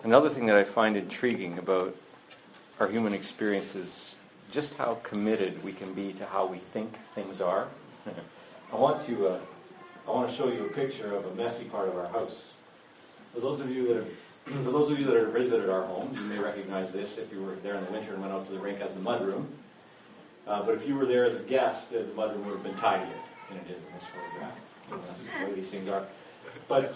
Another thing that I find intriguing about our human experience is just how committed we can be to how we think things are. I want to show you a picture of a messy part of our house. For those of you that have visited our home, you may recognize this if you were there in the winter and went out to the rink as the mudroom. But if you were there as a guest, the mudroom would have been tidier than it is in this photograph. That's the way these things are. But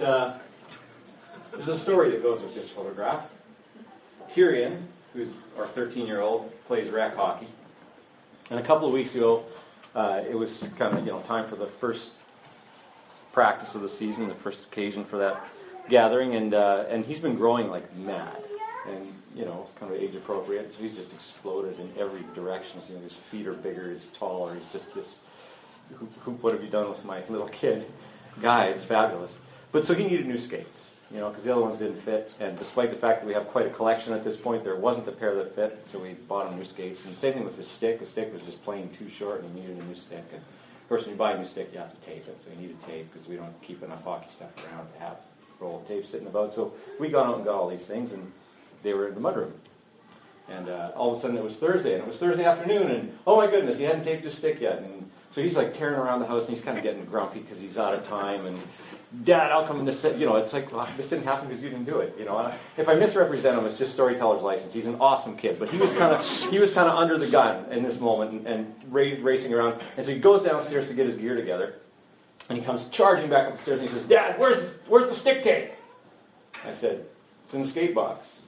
there's a story that goes with this photograph. Tyrion, who's our 13-year-old, plays rec hockey. And a couple of weeks ago, it was kind of time for the first practice of the season, the first occasion for that gathering, and he's been growing like mad, and it's kind of age appropriate. So he's just exploded in every direction. So, his feet are bigger, he's taller, he's just this. What have you done with my little kid guy? It's fabulous. But so he needed new skates, because the other ones didn't fit. And despite the fact that we have quite a collection at this point, there wasn't a pair that fit. So we bought him new skates. And same thing with his stick. The stick was just plain too short, and he needed a new stick. And of course, when you buy a new stick, you have to tape it. So he needed tape because we don't keep enough hockey stuff around to have a roll of tape sitting about. So we got out and got all these things, and they were in the mudroom. And all of a sudden, it was Thursday, and it was Thursday afternoon, and oh my goodness, he hadn't taped his stick yet. And so he's like tearing around the house, and he's kind of getting grumpy because he's out of time. And Dad, how come this? It's like, well, this didn't happen because you didn't do it. If I misrepresent him, it's just storyteller's license. He's an awesome kid, but he was kind of under the gun in this moment and racing around. And so he goes downstairs to get his gear together, and he comes charging back up the stairs, and he says, "Dad, where's the stick tape?" I said, "It's in the skate box."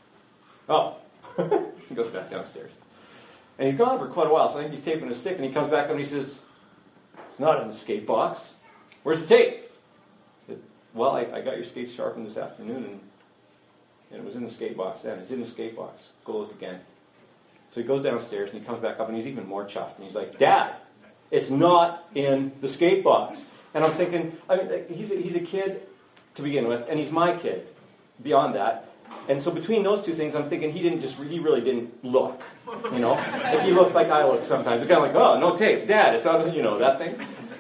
Oh, he goes back downstairs. And he's gone for quite a while, so I think he's taping his stick, and he comes back up and he says, "It's not in the skate box. Where's the tape?" I said, "Well, I got your skates sharpened this afternoon, and it was in the skate box then. It's in the skate box. Go look again." So he goes downstairs, and he comes back up, and he's even more chuffed. And he's like, "Dad, it's not in the skate box." And I'm thinking, he's a kid to begin with, and he's my kid beyond that. And so between those two things, I'm thinking he really didn't look, Like he looked like I look sometimes. It's kind of like, "Oh, no tape. Dad, it's not, that thing."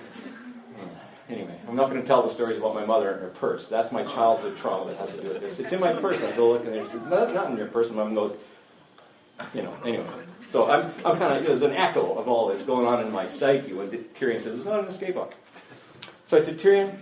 Anyway, I'm not going to tell the stories about my mother and her purse. That's my childhood trauma that has to do with this. It's in my purse. I go look and there's not in your purse. And Mom goes, anyway. So I'm kind of, there's an echo of all this going on in my psyche when Tyrion says, "It's not in the skate box." So I said, "Tyrion,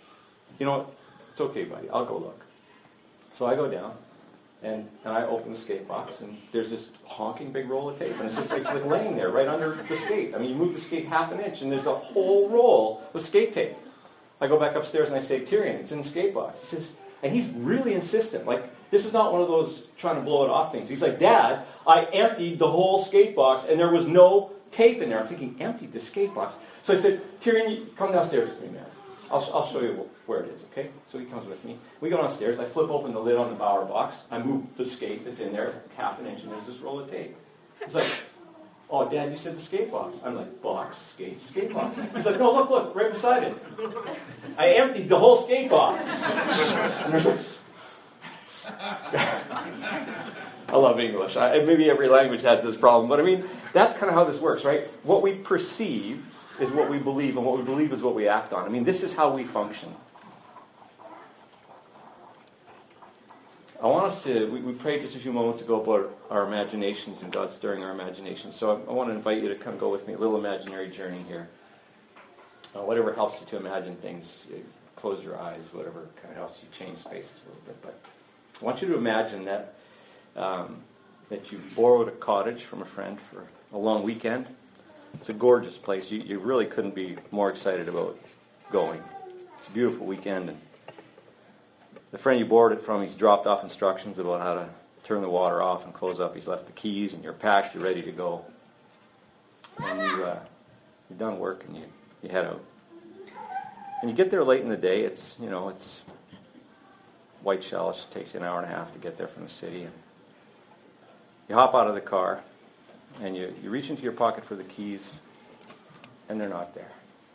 it's okay, buddy. I'll go look." So I go down, and I open the skate box, and there's this honking big roll of tape, and it's like laying there right under the skate. You move the skate half an inch, and there's a whole roll of skate tape. I go back upstairs, and I say, "Tyrion, it's in the skate box." He says, and he's really insistent. Like, this is not one of those trying to blow it off things. He's like, "Dad, I emptied the whole skate box, and there was no tape in there." I'm thinking, emptied the skate box? So I said, "Tyrion, come downstairs with me, man. I'll show you where it is, okay?" So he comes with me. We go downstairs. I flip open the lid on the Bauer box. I move the skate that's in there half an inch, and there's this roll of tape. He's like, "Oh, Dad, you said the skate box." I'm like, "Box, skate box." He's like, "No, look, right beside it. I emptied the whole skate box." And there's like, I love English. Maybe every language has this problem, but that's kind of how this works, right? What we perceive is what we believe, and what we believe is what we act on. This is how we function. I want us to, we prayed just a few moments ago about our imaginations and God stirring our imaginations. So I want to invite you to come go with me, a little imaginary journey here. Whatever helps you to imagine things, close your eyes, whatever kind of helps you change spaces a little bit. But I want you to imagine that you borrowed a cottage from a friend for a long weekend. It's a gorgeous place. You really couldn't be more excited about going. It's a beautiful weekend, and the friend you borrowed it from, he's dropped off instructions about how to turn the water off and close up. He's left the keys, and you're packed, you're ready to go. And you're done work, and you head out. And you get there late in the day. It's White Shell. It takes you an hour and a half to get there from the city. And you hop out of the car, and you reach into your pocket for the keys, and they're not there.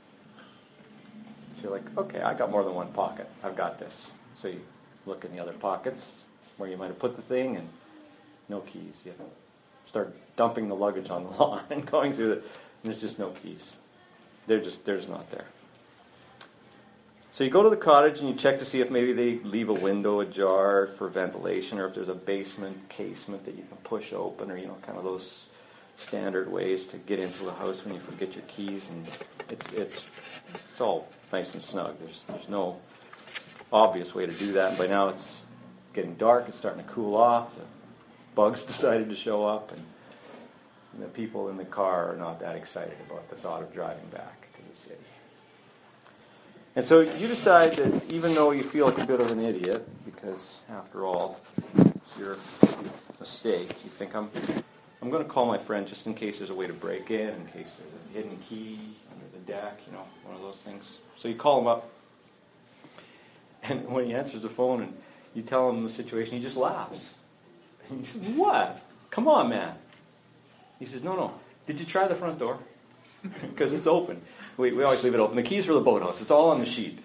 So you're like, "Okay, I got more than one pocket. I've got this." So you look in the other pockets where you might have put the thing, and no keys. You start dumping the luggage on the lawn and going through and there's just no keys. They're just not there. So you go to the cottage and you check to see if maybe they leave a window ajar for ventilation, or if there's a basement casement that you can push open, or kind of those standard ways to get into a house when you forget your keys. And it's all nice and snug. There's no obvious way to do that. And by now it's getting dark. It's starting to cool off. The bugs decided to show up, and the people in the car are not that excited about the thought of driving back to the city. And so you decide that even though you feel like a bit of an idiot, because after all, it's your mistake, you think, I'm going to call my friend just in case there's a way to break in case there's a hidden key under the deck, one of those things. So you call him up, and when he answers the phone and you tell him the situation, he just laughs. And you say, "What? Come on, man." He says, No. Did you try the front door? Because it's open. We always leave it open. The keys for the boathouse. It's all on the sheet,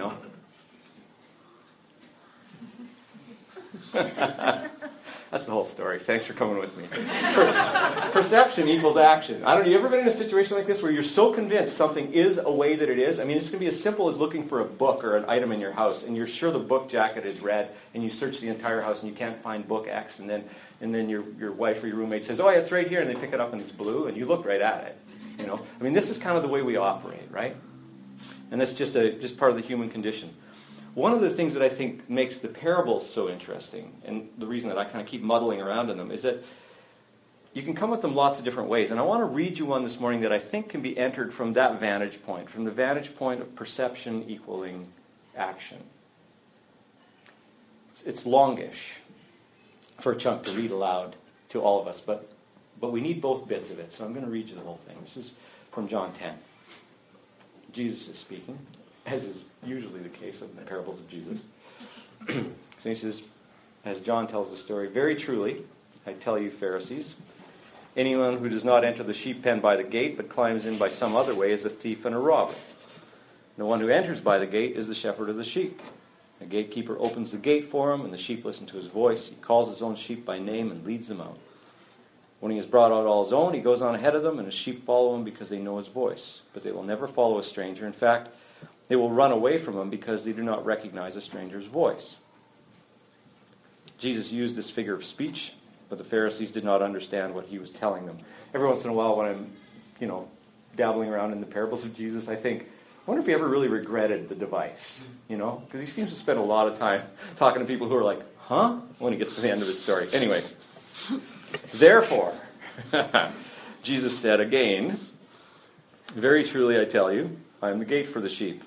That's the whole story. Thanks for coming with me. Perception equals action. I don't know, you ever been in a situation like this where you're so convinced something is a way that it is? I mean, it's going to be as simple as looking for a book or an item in your house, and you're sure the book jacket is red, and you search the entire house and you can't find book X, and then your wife or your roommate says, "Oh, yeah, it's right here," and they pick it up and it's blue, and you look right at it. I mean, this is kind of the way we operate, right? And that's just part of the human condition. One of the things that I think makes the parables so interesting, and the reason that I kind of keep muddling around in them, is that you can come at them lots of different ways. And I want to read you one this morning that I think can be entered from that vantage point, from the vantage point of perception equaling action. It's longish for a chunk to read aloud to all of us, but we need both bits of it, so I'm going to read you the whole thing. This is from John 10. Jesus is speaking, as is usually the case of the parables of Jesus. So he says, as John tells the story, "Very truly, I tell you, Pharisees, anyone who does not enter the sheep pen by the gate, but climbs in by some other way, is a thief and a robber. The one who enters by the gate is the shepherd of the sheep. The gatekeeper opens the gate for him, and the sheep listen to his voice. He calls his own sheep by name and leads them out. When he has brought out all his own, he goes on ahead of them, and his sheep follow him because they know his voice. But they will never follow a stranger. In fact, they will run away from him because they do not recognize a stranger's voice." Jesus used this figure of speech, but the Pharisees did not understand what he was telling them. Every once in a while when I'm, dabbling around in the parables of Jesus, I think, I wonder if he ever really regretted the device, because he seems to spend a lot of time talking to people who are like, "Huh?" when he gets to the end of his story. Anyways, "Therefore," Jesus said again, "Very truly I tell you, I am the gate for the sheep."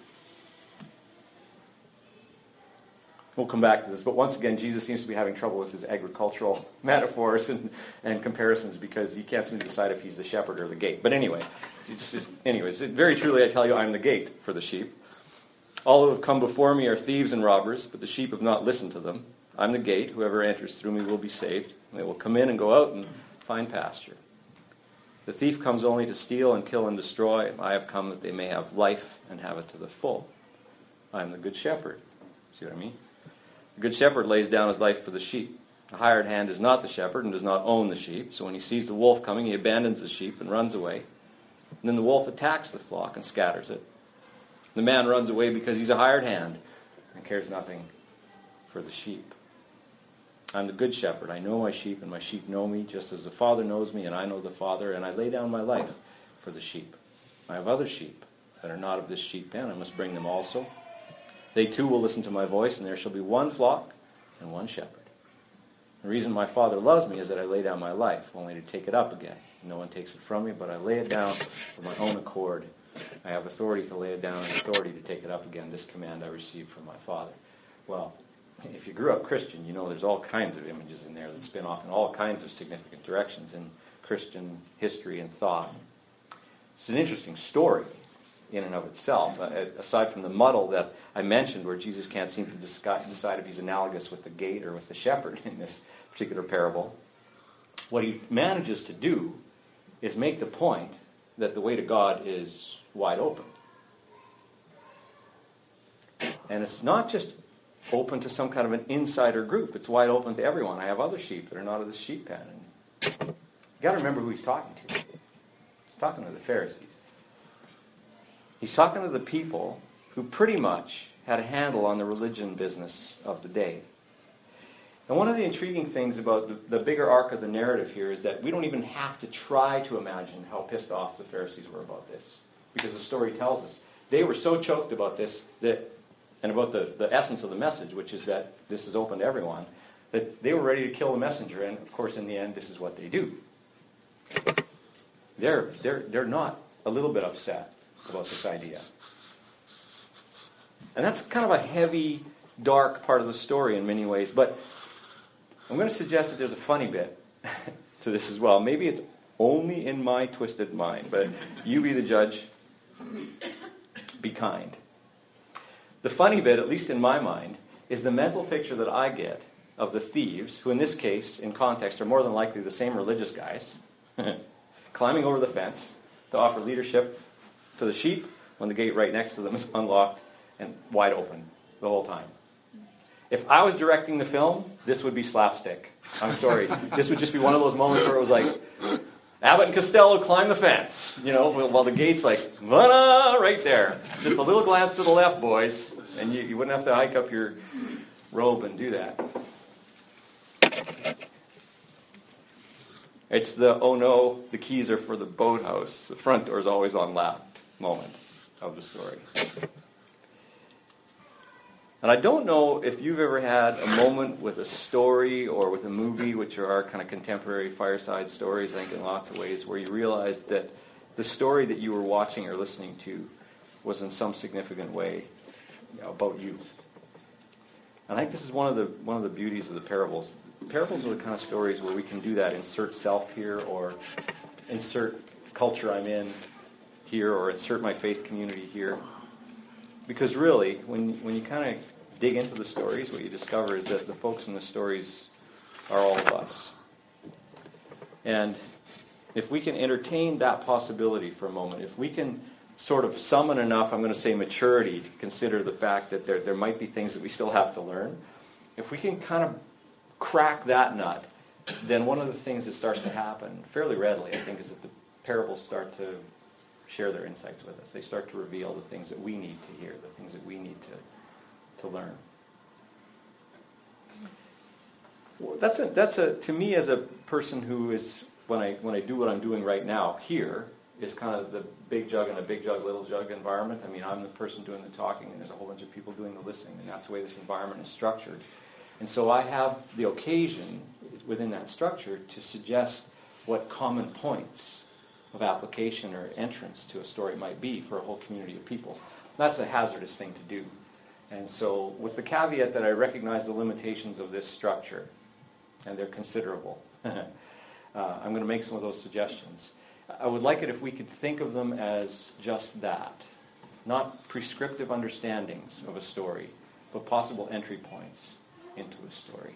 We'll come back to this, but once again, Jesus seems to be having trouble with his agricultural metaphors and comparisons because he can't seem to decide if he's the shepherd or the gate. But anyway, "Very truly I tell you, I am the gate for the sheep. All who have come before me are thieves and robbers, but the sheep have not listened to them. I'm the gate. Whoever enters through me will be saved. And they will come in and go out and find pasture. The thief comes only to steal and kill and destroy. I have come that they may have life and have it to the full. I am the good shepherd." See what I mean? "The good shepherd lays down his life for the sheep. The hired hand is not the shepherd and does not own the sheep. So when he sees the wolf coming, he abandons the sheep and runs away. And then the wolf attacks the flock and scatters it. The man runs away because he's a hired hand and cares nothing for the sheep. I'm the good shepherd. I know my sheep, and my sheep know me, just as the Father knows me, and I know the Father, and I lay down my life for the sheep. I have other sheep that are not of this sheep pen. I must bring them also. They too will listen to my voice, and there shall be one flock and one shepherd. The reason my Father loves me is that I lay down my life, only to take it up again. No one takes it from me, but I lay it down of my own accord. I have authority to lay it down and authority to take it up again. This command I received from my Father." Well, if you grew up Christian, you know there's all kinds of images in there that spin off in all kinds of significant directions in Christian history and thought. It's an interesting story in and of itself, aside from the muddle that I mentioned where Jesus can't seem to decide if he's analogous with the gate or with the shepherd in this particular parable. What he manages to do is make the point that the way to God is wide open. And it's not just open to some kind of an insider group. It's wide open to everyone. I have other sheep that are not of this sheep pen. And you got to remember who he's talking to. He's talking to the Pharisees. He's talking to the people who pretty much had a handle on the religion business of the day. And one of the intriguing things about the bigger arc of the narrative here is that we don't even have to try to imagine how pissed off the Pharisees were about this, because the story tells us. They were so choked about this, and about the essence of the message, which is that this is open to everyone, that they were ready to kill the messenger, and of course in the end this is what they do. They're not a little bit upset about this idea. And that's kind of a heavy, dark part of the story in many ways, but I'm going to suggest that there's a funny bit to this as well. Maybe it's only in my twisted mind, but you be the judge. Be kind. The funny bit, at least in my mind, is the mental picture that I get of the thieves, who in this case, in context, are more than likely the same religious guys, climbing over the fence to offer leadership to the sheep when the gate right next to them is unlocked and wide open the whole time. If I was directing the film, this would be slapstick. I'm sorry. This would just be one of those moments where it was like, Abbott and Costello climb the fence, while the gate's like, voila, right there. Just a little glance to the left, boys, and you wouldn't have to hike up your robe and do that. It's the, oh no, the keys are for the boathouse, the front door is always unlocked moment of the story. And I don't know if you've ever had a moment with a story or with a movie, which are our kind of contemporary fireside stories, I think in lots of ways, where you realized that the story that you were watching or listening to was in some significant way about you. And I think this is one of the beauties of the parables. Parables are the kind of stories where we can do that, insert self here, or insert culture I'm in here, or insert my faith community here. Because really, when you kind of dig into the stories, what you discover is that the folks in the stories are all of us. And if we can entertain that possibility for a moment, if we can sort of summon enough, I'm going to say maturity, to consider the fact that there might be things that we still have to learn, if we can kind of crack that nut, then one of the things that starts to happen fairly readily, I think, is that the parables start to share their insights with us. They start to reveal the things that we need to hear, the things that we need to learn. That's to me, as a person who is, when I do what I'm doing right now here, is kind of the big jug and a big jug, little jug environment. I mean, I'm the person doing the talking, and there's a whole bunch of people doing the listening, and that's the way this environment is structured. And so I have the occasion within that structure to suggest what common points of application or entrance to a story might be for a whole community of people. That's a hazardous thing to do. And so with the caveat that I recognize the limitations of this structure, and they're considerable, I'm going to make some of those suggestions. I would like it if we could think of them as just that, not prescriptive understandings of a story, but possible entry points into a story.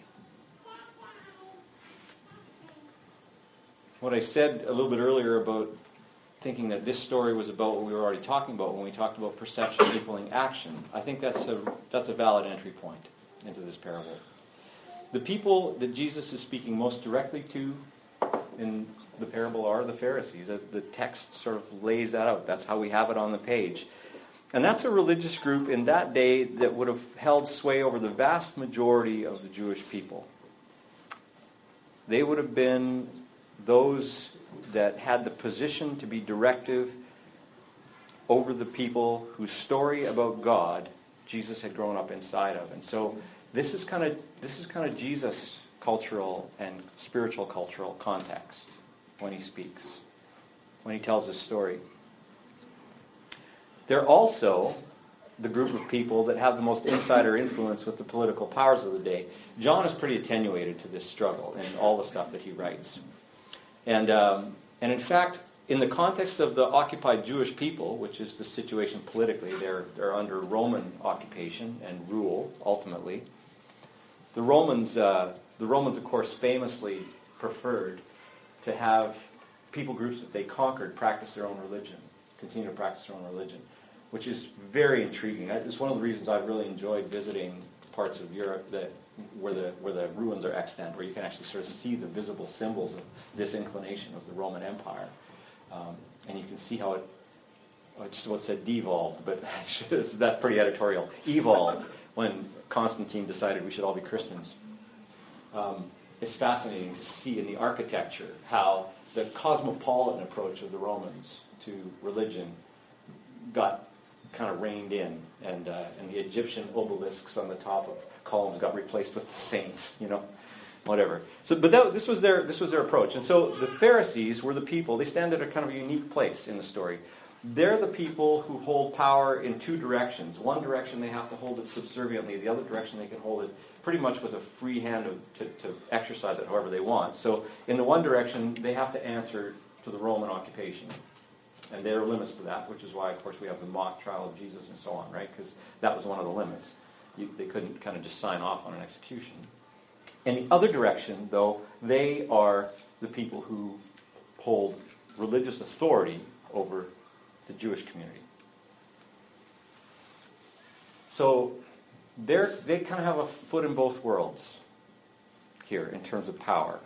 What I said a little bit earlier about thinking that this story was about what we were already talking about when we talked about perception equaling action, I think that's a valid entry point into this parable. The people that Jesus is speaking most directly to in the parable are the Pharisees. The text sort of lays that out. That's how we have it on the page. And that's a religious group in that day that would have held sway over the vast majority of the Jewish people. They would have been those that had the position to be directive over the people whose story about God Jesus had grown up inside of. And so this is kind of Jesus' cultural and spiritual cultural context when he speaks, when he tells his story. They're also the group of people that have the most insider influence with the political powers of the day. John is pretty attenuated to this struggle in all the stuff that he writes. And in fact, in the context of the occupied Jewish people, which is the situation politically, they're under Roman occupation and rule, ultimately. The Romans, of course, famously preferred to have people groups that they conquered practice their own religion, continue to practice their own religion, which is very intriguing. It's one of the reasons I've really enjoyed visiting parts of Europe where the ruins are extant, where you can actually sort of see the visible symbols of this inclination of the Roman Empire. And you can see how it I just about said devolved, but that's pretty editorial. Evolved when Constantine decided we should all be Christians. It's fascinating to see in the architecture how the cosmopolitan approach of the Romans to religion got kind of reined in, and the Egyptian obelisks on the top of columns got replaced with the saints, whatever. So, but this was their approach, and so the Pharisees were the people. They stand at a kind of a unique place in the story. They're the people who hold power in two directions. One direction they have to hold it subserviently. The other direction they can hold it pretty much with a free hand to exercise it however they want. So in the one direction, they have to answer to the Roman occupation. And there are limits to that, which is why, of course, we have the mock trial of Jesus and so on, right? Because that was one of the limits. They couldn't kind of just sign off on an execution. In the other direction, though, they are the people who hold religious authority over the Jewish community. So they kind of have a foot in both worlds here in terms of power.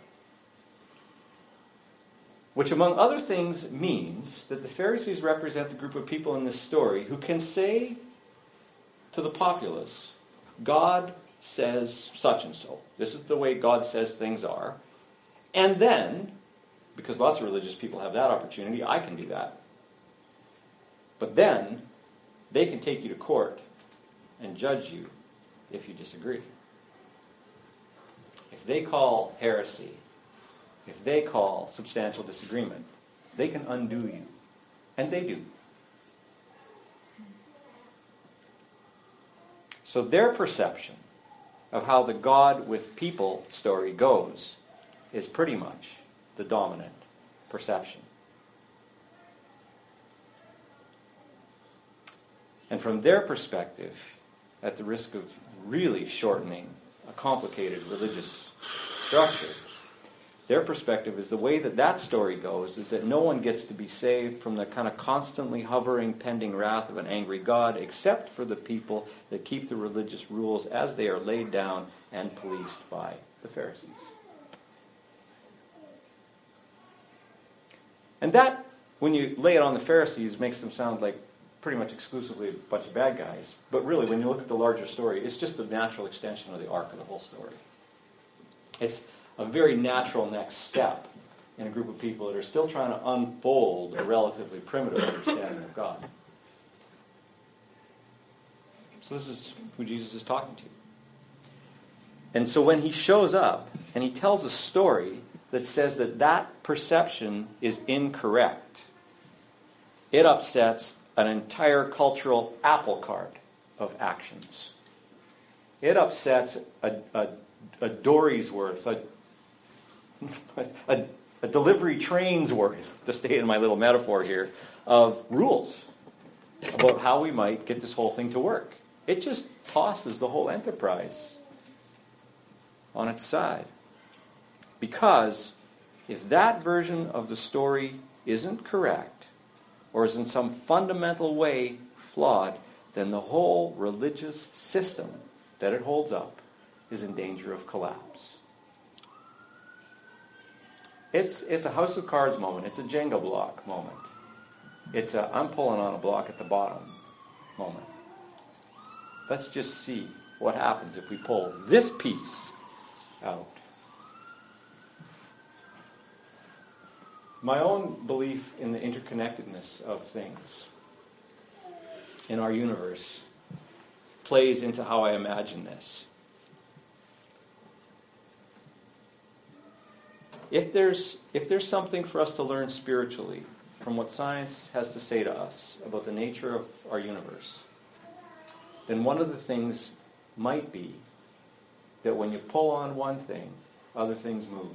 Which, among other things, means that the Pharisees represent the group of people in this story who can say to the populace, God says such and so. This is the way God says things are. And then, because lots of religious people have that opportunity, I can do that. But then, they can take you to court and judge you if you disagree. If they call heresy, if they call substantial disagreement, they can undo you. And they do. So their perception of how the God with people story goes is pretty much the dominant perception. And from their perspective, at the risk of really shortening a complicated religious structure, their perspective is the way that story goes is that no one gets to be saved from the kind of constantly hovering, pending wrath of an angry God, except for the people that keep the religious rules as they are laid down and policed by the Pharisees. And that, when you lay it on the Pharisees, makes them sound like pretty much exclusively a bunch of bad guys. But really, when you look at the larger story, it's just a natural extension of the arc of the whole story. It's a very natural next step in a group of people that are still trying to unfold a relatively primitive understanding of God. So this is who Jesus is talking to. And so when he shows up and he tells a story that says that perception is incorrect, it upsets an entire cultural apple cart of actions. It upsets a dory's worth, a delivery train's worth, to stay in my little metaphor here, of rules about how we might get this whole thing to work. It just tosses the whole enterprise on its side. Because if that version of the story isn't correct, or is in some fundamental way flawed, then the whole religious system that it holds up is in danger of collapse. It's a house of cards moment. It's a Jenga block moment. It's a I'm pulling on a block at the bottom moment. Let's just see what happens if we pull this piece out. My own belief in the interconnectedness of things in our universe plays into how I imagine this. If there's something for us to learn spiritually from what science has to say to us about the nature of our universe, then one of the things might be that when you pull on one thing, other things move.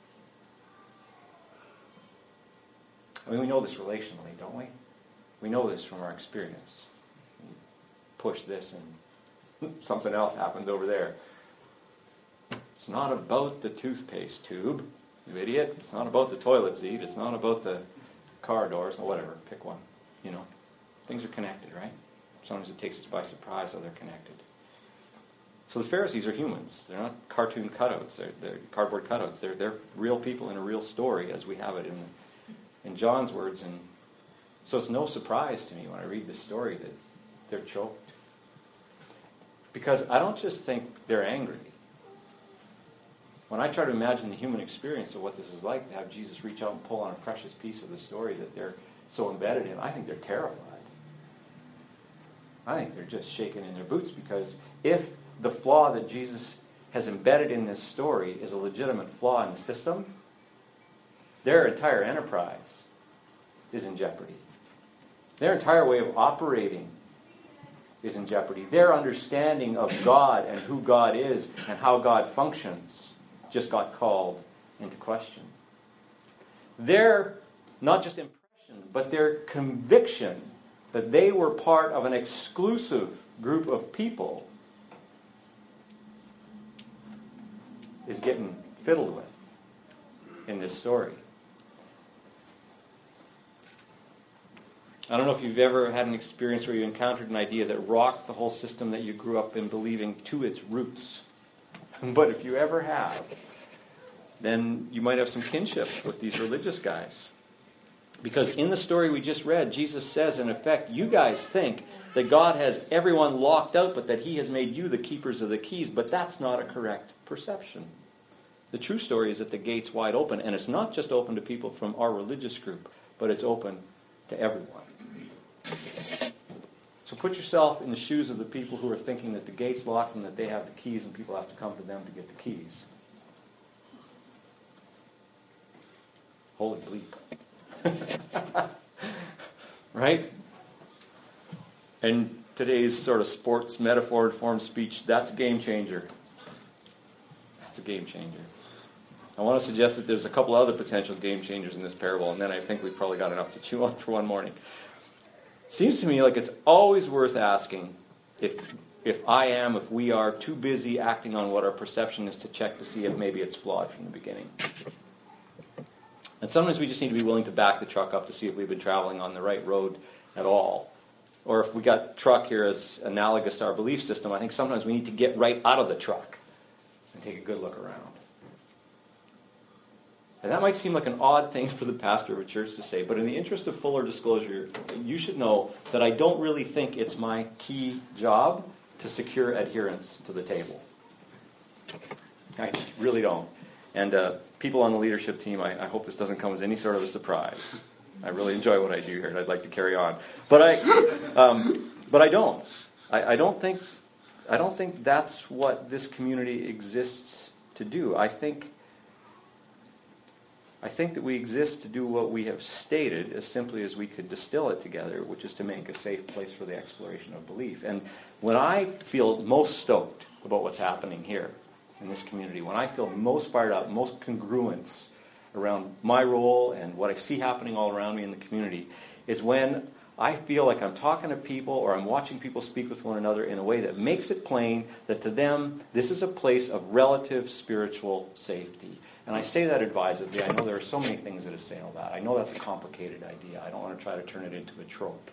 I mean, we know this relationally, don't we? We know this from our experience. You push this and something else happens over there. It's not about the toothpaste tube, you idiot. It's not about the toilet seat. It's not about the car doors or whatever. Pick one. Things are connected, right? Sometimes it takes us by surprise how they're connected. So the Pharisees are humans. They're not cartoon cutouts. They're cardboard cutouts. They're real people in a real story as we have it in John's words in So it's no surprise to me when I read this story that they're choked. Because I don't just think they're angry. When I try to imagine the human experience of what this is like to have Jesus reach out and pull on a precious piece of the story that they're so embedded in, I think they're terrified. I think they're just shaking in their boots, because if the flaw that Jesus has embedded in this story is a legitimate flaw in the system, their entire enterprise is in jeopardy. Their entire way of operating is in jeopardy. Their understanding of God and who God is and how God functions just got called into question. Their, not just impression, but their conviction that they were part of an exclusive group of people is getting fiddled with in this story. I don't know if you've ever had an experience where you encountered an idea that rocked the whole system that you grew up in believing to its roots. But if you ever have, then you might have some kinship with these religious guys. Because in the story we just read, Jesus says, in effect, you guys think that God has everyone locked out, but that he has made you the keepers of the keys. But that's not a correct perception. The true story is that the gate's wide open, and it's not just open to people from our religious group, but it's open to everyone. So put yourself in the shoes of the people who are thinking that the gate's locked and that they have the keys and people have to come to them to get the keys. Holy bleep. Right? And today's sort of sports metaphor form speech, that's a game changer. That's a game changer. I want to suggest that there's a couple other potential game changers in this parable, and then I think we've probably got enough to chew on for one morning. Seems to me like it's always worth asking if we are too busy acting on what our perception is to check to see if maybe it's flawed from the beginning. And sometimes we just need to be willing to back the truck up to see if we've been traveling on the right road at all. Or if we got truck here as analogous to our belief system, I think sometimes we need to get right out of the truck and take a good look around. And that might seem like an odd thing for the pastor of a church to say, but in the interest of fuller disclosure, you should know that I don't really think it's my key job to secure adherence to the table. I just really don't. And people on the leadership team, I hope this doesn't come as any sort of a surprise. I really enjoy what I do here, and I'd like to carry on. But I don't. I don't think that's what this community exists to do. I think that we exist to do what we have stated as simply as we could distill it together, which is to make a safe place for the exploration of belief. And when I feel most stoked about what's happening here in this community, when I feel most fired up, most congruence around my role and what I see happening all around me in the community, is when I feel like I'm talking to people or I'm watching people speak with one another in a way that makes it plain that to them this is a place of relative spiritual safety. And I say that advisedly. I know there are so many things that assail that. I know that's a complicated idea. I don't want to try to turn it into a trope.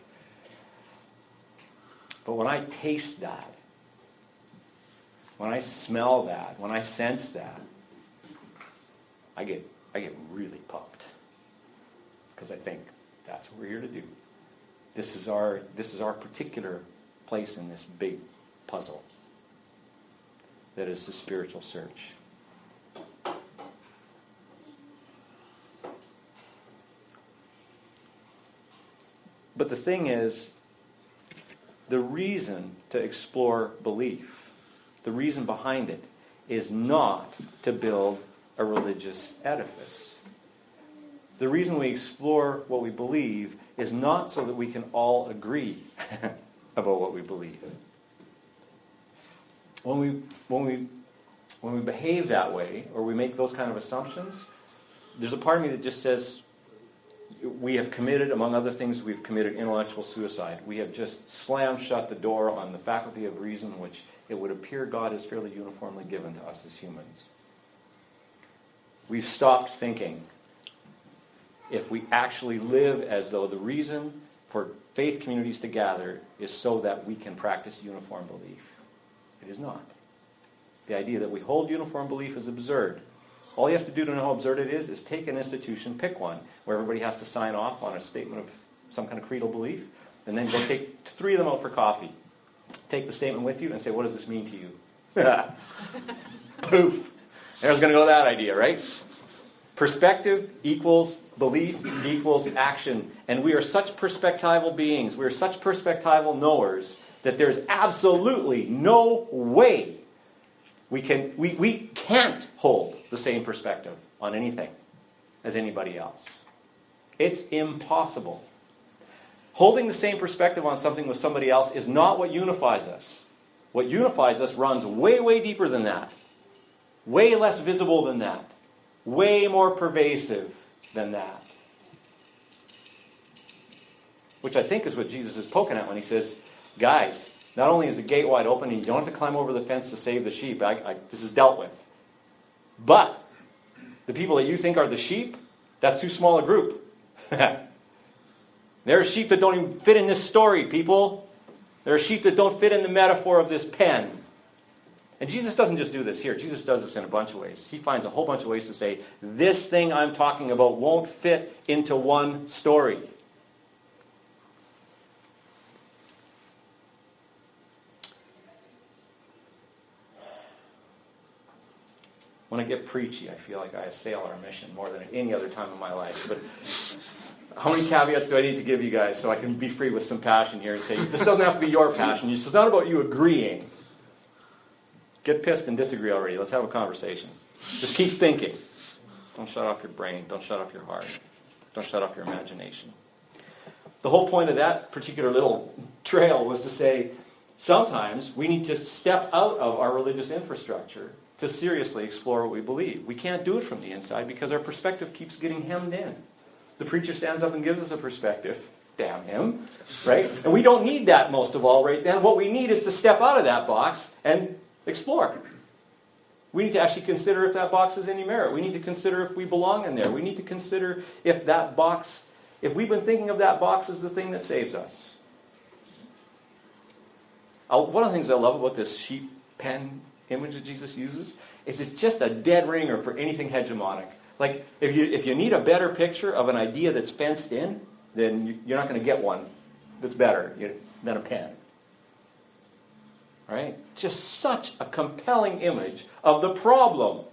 But when I taste that, when I smell that, when I sense that, I get really pumped. Because I think that's what we're here to do. This is our particular place in this big puzzle that is the spiritual search. But the thing is, the reason to explore belief, the reason behind it, is not to build a religious edifice. The reason we explore what we believe is not so that we can all agree about what we believe. When we behave that way, or we make those kind of assumptions, there's a part of me that just says, we have committed, among other things, we've committed intellectual suicide. We have just slammed shut the door on the faculty of reason, which it would appear God has fairly uniformly given to us as humans. We've stopped thinking. If we actually live as though the reason for faith communities to gather is so that we can practice uniform belief. It is not. The idea that we hold uniform belief is absurd. All you have to do to know how absurd it is take an institution, pick one, where everybody has to sign off on a statement of some kind of creedal belief, and then go take 3 of them out for coffee. Take the statement with you and say, what does this mean to you? Poof. There's going to go that idea, right? Perspective equals belief equals action. And we are such perspectival beings, we are such perspectival knowers, that there's absolutely no way we can't hold the same perspective on anything as anybody else. It's impossible. Holding the same perspective on something with somebody else is not what unifies us. What unifies us runs way, way deeper than that. Way less visible than that. Way more pervasive than that. Which I think is what Jesus is poking at when he says, guys, not only is the gate wide open and you don't have to climb over the fence to save the sheep, this is dealt with. But the people that you think are the sheep, that's too small a group. There are sheep that don't even fit in this story, people. There are sheep that don't fit in the metaphor of this pen. And Jesus doesn't just do this here. Jesus does this in a bunch of ways. He finds a whole bunch of ways to say, this thing I'm talking about won't fit into one story. When I get preachy, I feel like I assail our mission more than at any other time in my life. But how many caveats do I need to give you guys so I can be free with some passion here and say, this doesn't have to be your passion. It's not about you agreeing. Get pissed and disagree already. Let's have a conversation. Just keep thinking. Don't shut off your brain. Don't shut off your heart. Don't shut off your imagination. The whole point of that particular little trail was to say, sometimes we need to step out of our religious infrastructure to seriously explore what we believe. We can't do it from the inside because our perspective keeps getting hemmed in. The preacher stands up and gives us a perspective. Damn him. Right? And we don't need that most of all right then. What we need is to step out of that box and explore. We need to actually consider if that box has any merit. We need to consider if we belong in there. We need to consider if that box, if we've been thinking of that box as the thing that saves us. One of the things I love about this sheep pen image that Jesus uses is it's just a dead ringer for anything hegemonic. Like, if you need a better picture of an idea that's fenced in, then you're not going to get one that's better than a pen. Right? Just such a compelling image of the problem.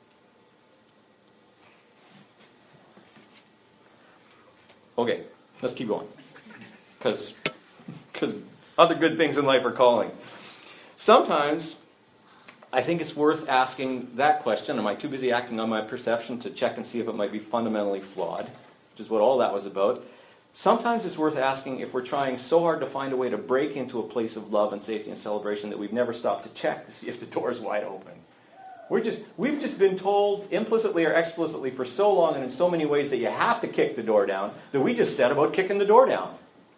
Okay, let's keep going. Because other good things in life are calling. Sometimes I think it's worth asking that question, am I too busy acting on my perception to check and see if it might be fundamentally flawed? Which is what all that was about. Sometimes it's worth asking if we're trying so hard to find a way to break into a place of love and safety and celebration that we've never stopped to check to see if the door is wide open. We've just been told implicitly or explicitly for so long and in so many ways that you have to kick the door down that we just said about kicking the door down.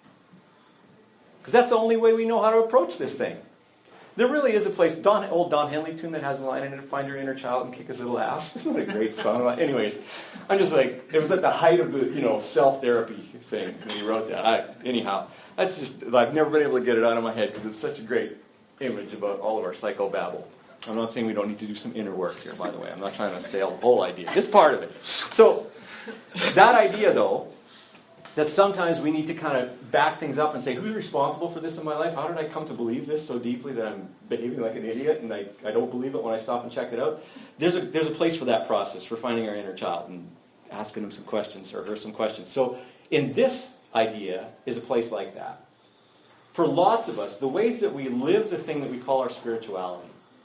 Because that's the only way we know how to approach this thing. There really is a place, old Don Henley tune that has a line in it, find your inner child and kick his little ass. Isn't that a great song? Anyways, I'm just like, it was at the height of the, self-therapy thing when he wrote that. Anyhow, that's just, I've never been able to get it out of my head because it's such a great image about all of our psychobabble. I'm not saying we don't need to do some inner work here, by the way. I'm not trying to assail the whole idea, just part of it. So, that idea, though, that sometimes we need to kind of back things up and say, who's responsible for this in my life? How did I come to believe this so deeply that I'm behaving like an idiot and I don't believe it when I stop and check it out? There's a place for that process, for finding our inner child and asking him some questions or her some questions. So in this idea is a place like that. For lots of us, the ways that we live the thing that we call our spirituality,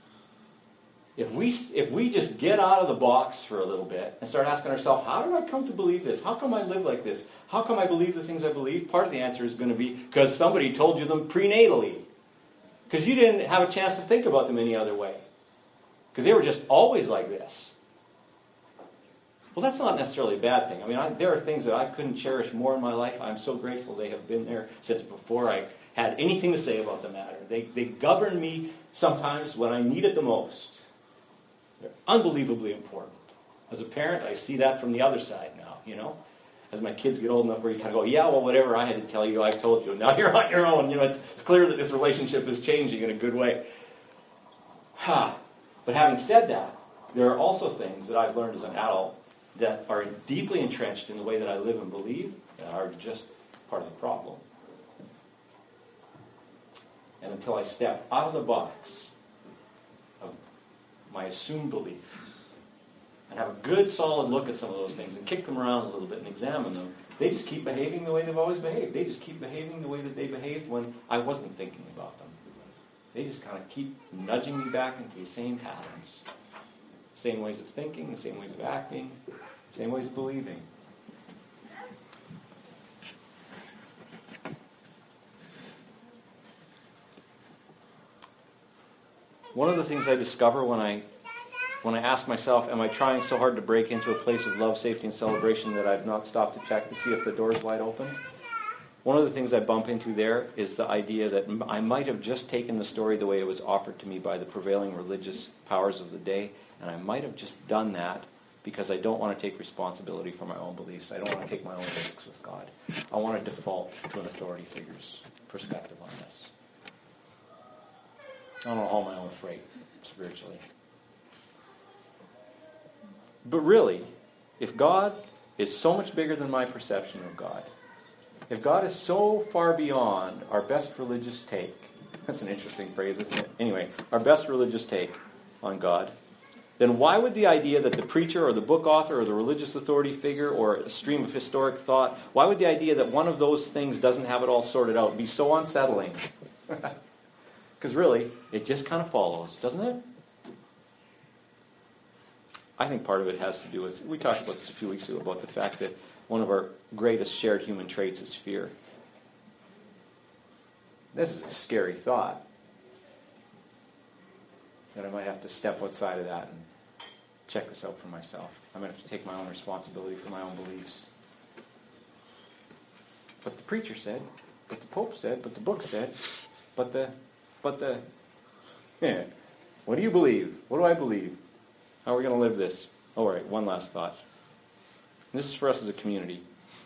if we just get out of the box for a little bit and start asking ourselves, how did I come to believe this? How come I live like this? How come I believe the things I believe? Part of the answer is going to be because somebody told you them prenatally. Because you didn't have a chance to think about them any other way. Because they were just always like this. Well, that's not necessarily a bad thing. I mean, there are things that I couldn't cherish more in my life. I'm so grateful they have been there since before I had anything to say about the matter. They govern me sometimes when I need it the most. They're unbelievably important. As a parent, I see that from the other side now, As my kids get old enough where you kind of go, yeah, well, whatever I had to tell you, I've told you. Now you're on your own. It's clear that this relationship is changing in a good way. But having said that, there are also things that I've learned as an adult that are deeply entrenched in the way that I live and believe that are just part of the problem. And until I step out of the box of my assumed belief and have a good solid look at some of those things and kick them around a little bit and examine them, they just keep behaving the way they've always behaved. They just keep behaving the way that they behaved when I wasn't thinking about them. They just kind of keep nudging me back into the same patterns. Same ways of thinking, the same ways of acting, same ways of believing. One of the things I discover when I ask myself, am I trying so hard to break into a place of love, safety, and celebration that I've not stopped to check to see if the door's wide open? One of the things I bump into there is the idea that I might have just taken the story the way it was offered to me by the prevailing religious powers of the day, and I might have just done that because I don't want to take responsibility for my own beliefs. I don't want to take my own risks with God. I want to default to an authority figure's perspective on this. I don't want to haul my own freight spiritually. But really, if God is so much bigger than my perception of God, if God is so far beyond our best religious take, that's an interesting phrase, isn't it? Anyway, our best religious take on God, then why would the idea that the preacher or the book author or the religious authority figure or a stream of historic thought, why would the idea that one of those things doesn't have it all sorted out be so unsettling? Because really, it just kind of follows, doesn't it? I think part of it has to do with, we talked about this a few weeks ago, about the fact that one of our greatest shared human traits is fear. This is a scary thought. That I might have to step outside of that and check this out for myself. I'm going to have to take my own responsibility for my own beliefs. But the preacher said, but the Pope said, but the book said, yeah. What do you believe? What do I believe? How are we going to live this? All right, one last thought. This is for us as a community.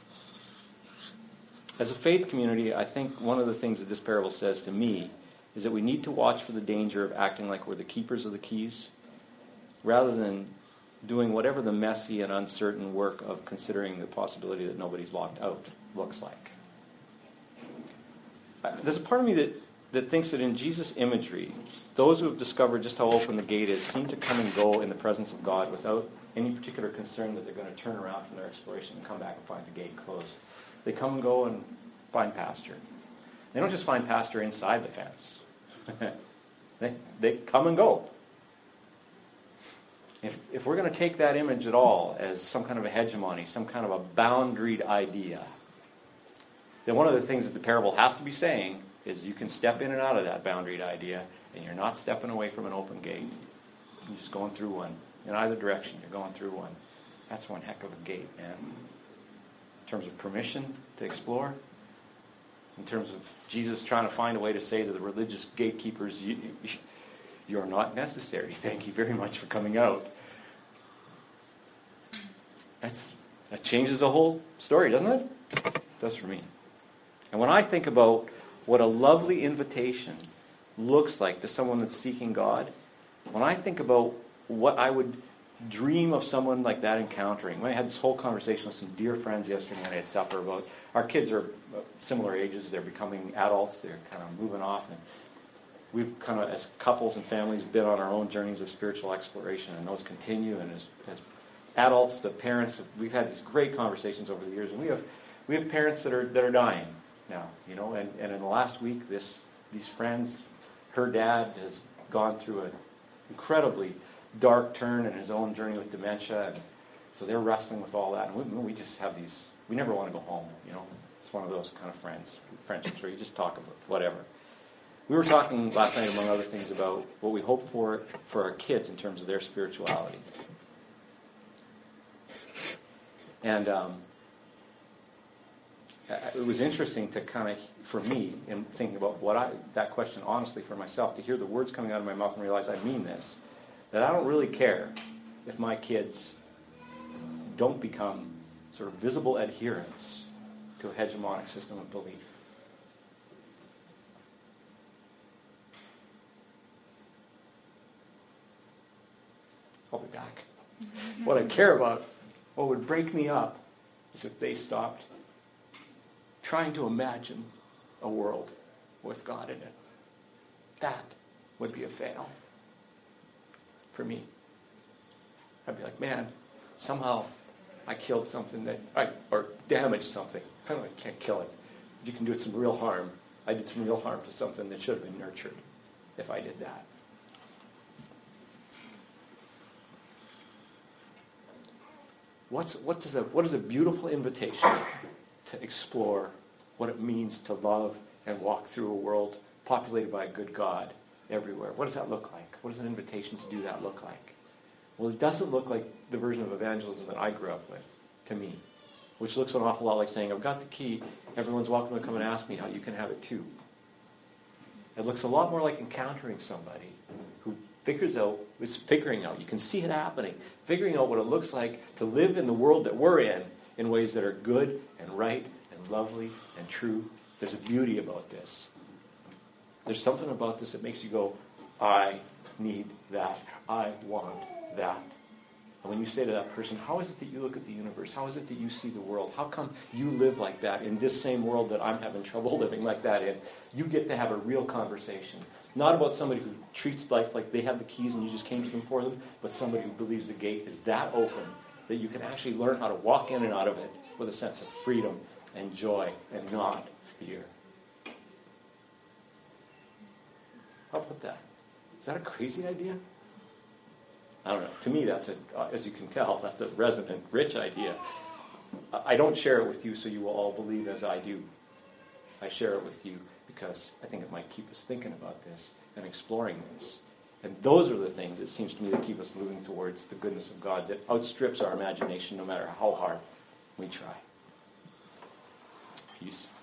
As a faith community, I think one of the things that this parable says to me is that we need to watch for the danger of acting like we're the keepers of the keys, rather than doing whatever the messy and uncertain work of considering the possibility that nobody's locked out looks like. There's a part of me that thinks that in Jesus' imagery, those who have discovered just how open the gate is seem to come and go in the presence of God without any particular concern that they're going to turn around from their exploration and come back and find the gate closed. They come and go and find pasture. They don't just find pasture inside the fence. They come and go. If we're going to take that image at all as some kind of a hegemony, some kind of a boundaried idea, then one of the things that the parable has to be saying is you can step in and out of that boundaried idea, and you're not stepping away from an open gate. You're just going through one. In either direction, you're going through one. That's one heck of a gate, man. In terms of permission to explore, in terms of Jesus trying to find a way to say to the religious gatekeepers, you're not necessary. Thank you very much for coming out. That changes the whole story, doesn't it? It does for me. And when I think about what a lovely invitation looks like to someone that's seeking God, when I think about what I would dream of someone like that encountering, when I had this whole conversation with some dear friends yesterday night at supper about our kids are similar ages, they're becoming adults, they're kind of moving off, and we've kind of, as couples and families, been on our own journeys of spiritual exploration, and those continue, and as adults, the parents, we've had these great conversations over the years, and we have parents that are dying now, you know, and in the last week, these friends, her dad has gone through an incredibly dark turn in his own journey with dementia, and so they're wrestling with all that, and we just have these, we never want to go home, you know. It's one of those kind of friendships where you just talk about whatever. We were talking last night, among other things, about what we hope for our kids in terms of their spirituality. And it was interesting to kind of, for me, in thinking about that question honestly for myself, to hear the words coming out of my mouth and realize I mean this, that I don't really care if my kids don't become sort of visible adherents to a hegemonic system of belief. I'll be back. What I care about, what would break me up, is if they stopped trying to imagine a world with God in it. That would be a fail for me. I'd be like, man, somehow I killed something or damaged something. I can't kill it. You can do it some real harm. I did some real harm to something that should have been nurtured if I did that. What is a beautiful invitation to explore what it means to love and walk through a world populated by a good God everywhere? What does that look like? What does an invitation to do that look like? Well, it doesn't look like the version of evangelism that I grew up with, to me, which looks an awful lot like saying, I've got the key, everyone's welcome to come and ask me how you can have it too. It looks a lot more like encountering somebody who is figuring out, you can see it happening, figuring out what it looks like to live in the world that we're in ways that are good and right and lovely and true. There's a beauty about this. There's something about this that makes you go, I need that. I want that. And when you say to that person, how is it that you look at the universe? How is it that you see the world? How come you live like that in this same world that I'm having trouble living like that in? You get to have a real conversation. Not about somebody who treats life like they have the keys and you just came to them for them, but somebody who believes the gate is that open that you can actually learn how to walk in and out of it with a sense of freedom and joy and not fear. How about that? Is that a crazy idea? I don't know. To me, as you can tell, that's a resonant, rich idea. I don't share it with you so you will all believe as I do. I share it with you because I think it might keep us thinking about this and exploring this. And those are the things, it seems to me, that keep us moving towards the goodness of God that outstrips our imagination no matter how hard we try. Peace.